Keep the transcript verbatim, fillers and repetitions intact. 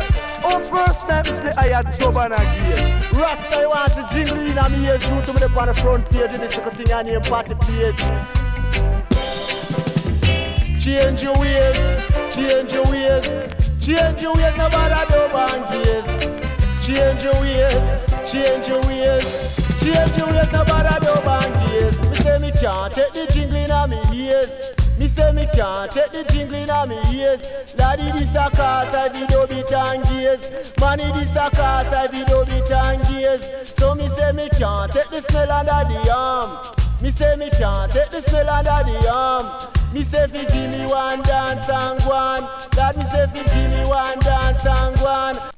Oh, first time is the higher dub and a gear. Rasta, I want to jingle in a me ears. You to me up on the front page of this thing and name party page. Change your ways, change your ways, change your ways, no matter dub and gears. Change your ways, change your ways, change your ways, no matter dub and gears. Me say me can't take the jingling on me ears. Me say me can't take the jingling on me ears. Laddie this a cause I video bit and gears. Money this a cause I video bit and gears. So me say me can't take the smell under the arm. Me say me can't take the smell under the arm. Me say fi give me one dance and go on. That me say fi give me one dance and go on.